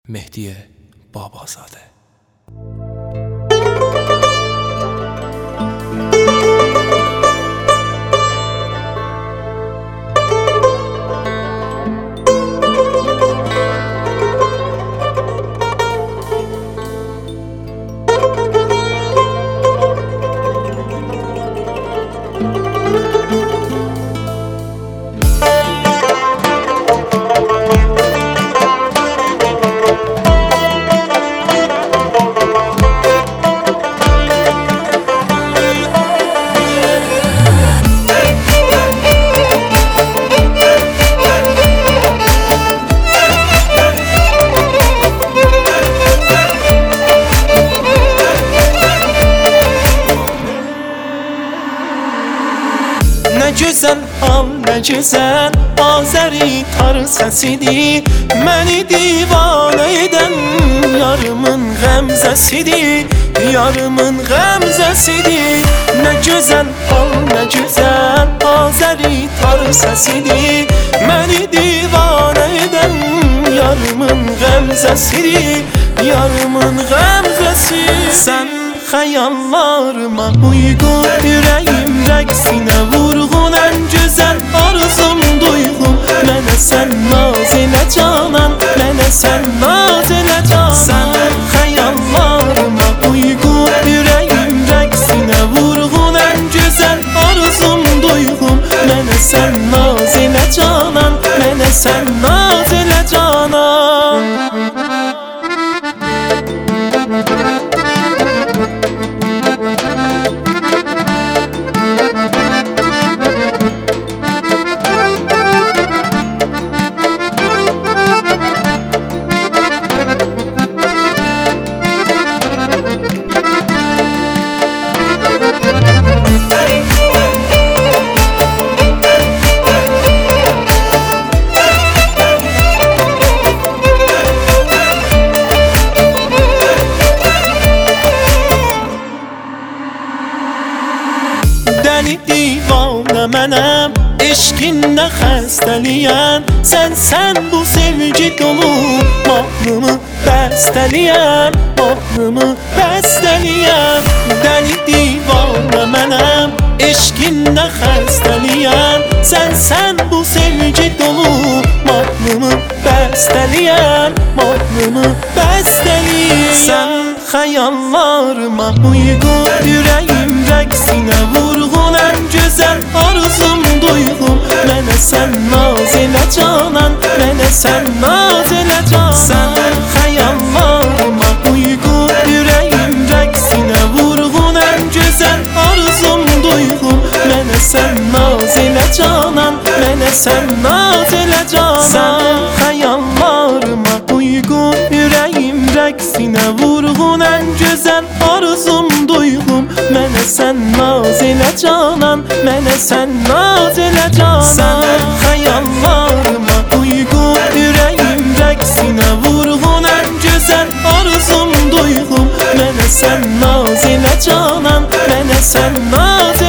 مهدی بابازاده. Ne güzel al, ne güzel Azeri tar səsidir. Məni divanə edən yarımın qəmzəsidir, yarımın qəmzəsidir. Ne güzel al, ne güzel Azeri tar səsidir. Məni divanə edən yarımın qəmzəsidir, yarımın qəmzəsidir. Sən xəyallarıma uyğun, ürəyim rəqsinə vurğun. Ən gözəl arzum, duyğum, mənə sən naz elə canan, mənə sən naz elə canan. Sən xəyallarıma uyğun, ürəyim rəqsinə vurğun. Ən gözəl arzum, duyğum, mənə sən naz elə canan, mənə sən naz elə canan. Dəli divanə mənəm, eşqinlə xəstəliyəm. Sən bu sevgi dolu mahnımı bəstəliyəm, mahnımı bəstəliyəm. Dəli divanə mənəm, eşqinlə xəstəliyəm. Sən bu sevgi dolu mahnımı bəstəliyəm, mahnımı bəstəliyəm. Sən xəyallarıma uyğun, ürəyim rəqsinə vurğun. Ən gözəl arzum, duyğum, mənə sən naz elə canan, mənə sən naz elə canan. Sən xəyallarıma uyğun, ürəyim rəqsinə vurğun. Ən gözəl arzum, duyğum, mənə sən naz elə canan, mənə sən naz elə canan. Sən xəyallarıma uyğun, ürəyim rəqsinə vurğun. Ən gözəl arzum, duyğum, mənə sən naz elə canan, mənə sən naz elə canan. Sən xəyallarıma uyğun, ürəyim rəqsinə vurğun. Ən gözəl arzum, duyğum, mənə sən naz elə canan, mənə sən naz